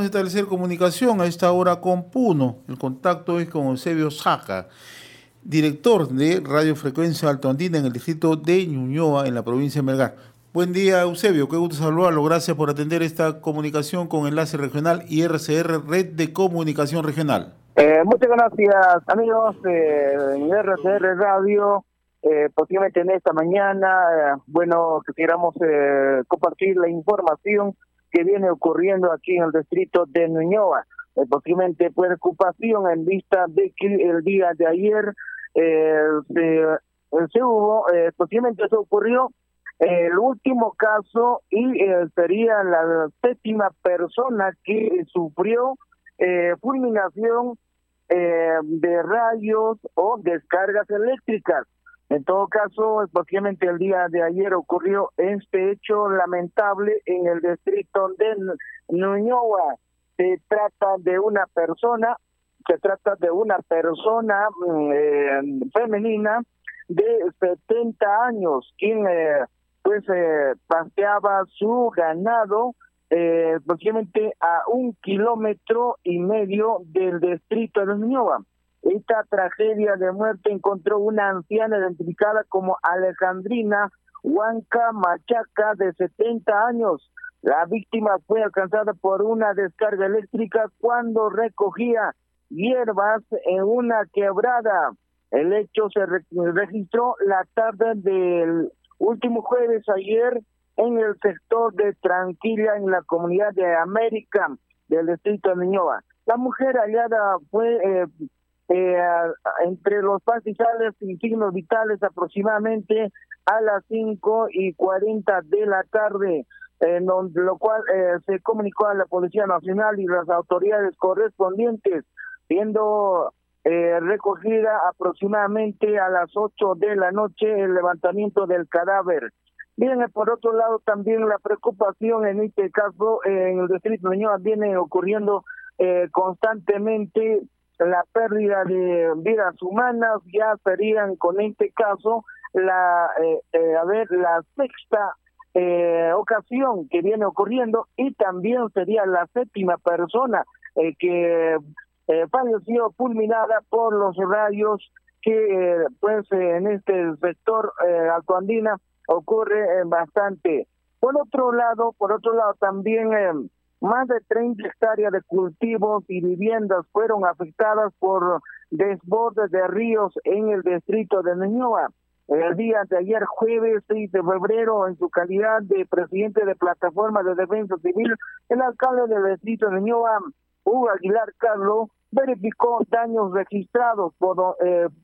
vamos a establecer comunicación a esta hora con Puno. El contacto es con Eusebio Saca, director de Radio Frecuencia Alto Andina en el distrito de Ñuñoa, en la provincia de Melgar. Buen día, Eusebio, qué gusto saludarlo. Gracias por atender esta comunicación con Enlace Regional y RCR, Red de Comunicación Regional. Muchas gracias, amigos de RCR Radio. Posiblemente en esta mañana, quisiéramos compartir la información que viene ocurriendo aquí en el distrito de Ñuñoa. Posiblemente preocupación en vista de que el día de ayer posiblemente se ocurrió el último caso y sería la séptima persona que sufrió fulminación de rayos o descargas eléctricas. En todo caso, posiblemente el día de ayer ocurrió este hecho lamentable en el distrito de Ñuñoa. Se trata de una persona femenina de 70 años, quien paseaba su ganado posiblemente a 1,5 kilómetros del distrito de Ñuñoa. Esta tragedia de muerte encontró una anciana identificada como Alejandrina Huanca Machaca, de 70 años. La víctima fue alcanzada por una descarga eléctrica cuando recogía hierbas en una quebrada. El hecho se registró la tarde del último jueves ayer en el sector de Tranquila, en la comunidad de América del distrito de Ñuñoa. La mujer hallada fue entre los pastizales sin signos vitales aproximadamente a las 5:40 de la tarde, lo cual se comunicó a la Policía Nacional y las autoridades correspondientes, siendo recogida aproximadamente a las 8 de la noche el levantamiento del cadáver. Bien, por otro lado, también la preocupación en este caso en el distrito de Ñuñoa viene ocurriendo constantemente la pérdida de vidas humanas. Ya serían con este caso la sexta ocasión que viene ocurriendo, y también sería la séptima persona que falleció fulminada por los rayos que en este sector Alto Andina ocurre bastante. Por otro lado también más de 30 hectáreas de cultivos y viviendas fueron afectadas por desbordes de ríos en el distrito de Ñuñoa. El día de ayer, jueves 6 de febrero, en su calidad de presidente de Plataforma de Defensa Civil, el alcalde del distrito de Ñuñoa, Hugo Aguilar Carlos, verificó daños registrados por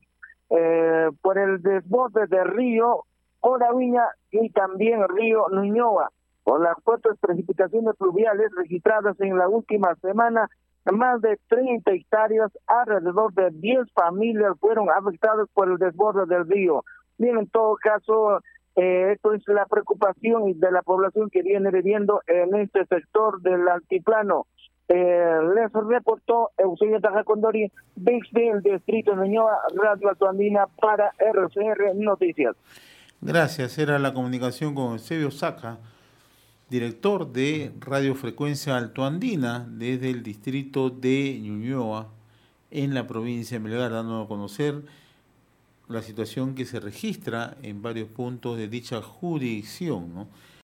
el desborde del río Oraviña y también río Ñuñoa. Por las fuertes precipitaciones pluviales registradas en la última semana, más de 30 hectáreas, alrededor de 10 familias fueron afectadas por el desborde del río. Bien, en todo caso, esto es la preocupación de la población que viene viviendo en este sector del altiplano. Les reportó Eusebio Tajacondori desde el distrito de Ñuñoa, Radio Alto Andina para RCR Noticias. Gracias, era la comunicación con Eusebio Saca, director de Radio Frecuencia Alto Andina desde el distrito de Ñuñoa en la provincia de Melgar, dando a conocer la situación que se registra en varios puntos de dicha jurisdicción, ¿no?